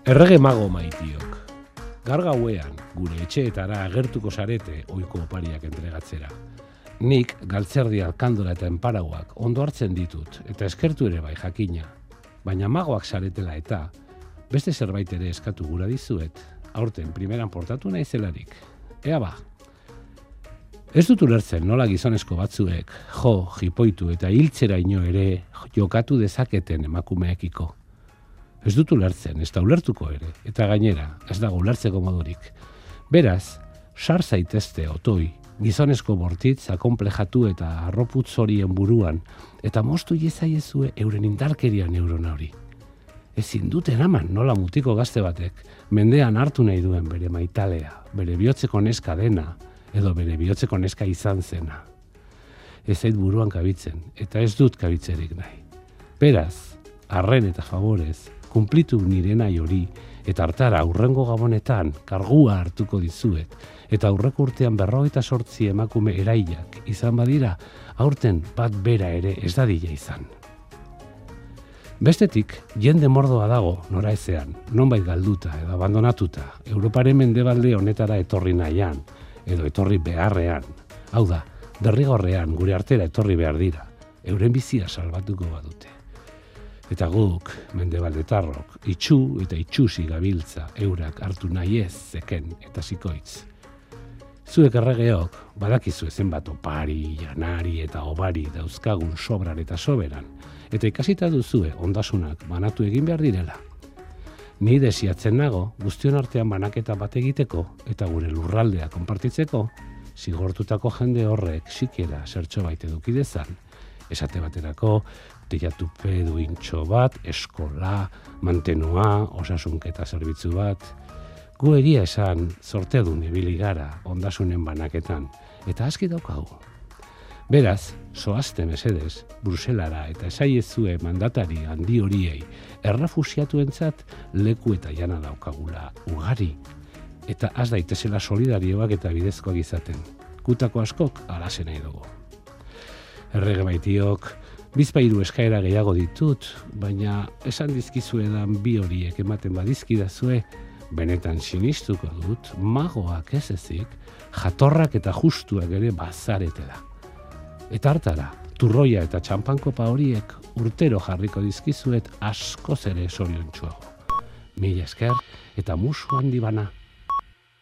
Errege mago maitiok. Gaur gauean, gure etxeetara agertuko zarete ohiko opariak entregatzera. Nik galtzerdi alkandola eta enparauak ondo hartzen ditut, eta eskertu ere bai jakina. Baina magoak zaretela eta, beste zerbait ere eskatu gura dizuet, aurten primeran portatu naizelarik. Ea ba. Ez dut ulertzen nola gizonezko batzuek, jipoitu eta hiltzeraino ere jokatu dezaketen emakumeekiko. Ez dut ulertzen, ez da ulertuko ere, eta gainera, ez dago ulertzeko modurik. Beraz, sar zaitezte otoi, gizonezko bortitz akonplejatu eta arroputz horien buruan, eta moztu iezaiezue euren indarkeria neurona hori. Ezin dut eraman nola mutiko gazte batek, mendean hartu nahi duen bere maitalea, bere bihotzeko neska dena, edo bere bihotzeko neska izan zena. Ez zait buruan kabitzen, eta ez dut kabitzerik nahi. Beraz, arren eta favorez, kumplitu nire nahi hori, eta hartara aurrengo gabonetan kargua hartuko dizuet, eta aurreko urtean 58 emakume eraiak izan badira, aurten bat bera ere ez dadila izan. Bestetik, jende mordoa dago nora ezean, nonbait galduta edo abandonatuta, Europaren mendebalde honetara etorri nahian, edo etorri beharrean, hau da, derrigorrean gure artera etorri behar dira, euren bizia salbatuko badute. Eta guk, mendebaldetarrok, itxu eta itxusi gabiltza eurak hartu nahi ez zeken eta zikoitz. Zuek erregeok, badakizu zenbat opari, janari eta obari dauzkagun sobran eta soberan, eta ikasita duzue ondasunak banatu egin behar direla. Ni desiatzen nago, guztion artean banaketa bat egiteko eta gure lurraldea konpartitzeko, zigortutako jende horrek sikiera zertxo bait eduki dezan, esate baterako, teilatupe duintxo bat, eskola, mantenua, osasunketa zerbitzu bat. Gu egia esan zortedun ibili gara ondasunen banaketan, eta aski daukagu. Beraz, zoazte mesedez, Bruselara eta esaiezue mandatari handi horiei errefusiatuentzat leku eta jana daukagula ugari, eta az daitezela solidarioak eta bidezkoak izaten. Gutako askok alaze nahi dugu. Errege maitiok, bizpahiru eskaera gehiago ditut, baina esan dizkizuedan bi horiek ematen badizkidazue, benetan sinistuko dut, magoak ez ezik, jatorrak eta justuak ere bazaretela. Eta hartara, turroia eta txampankopa horiek urtero jarriko dizkizuet askoz ere zoriontsuago. Mila esker eta musu handi bana.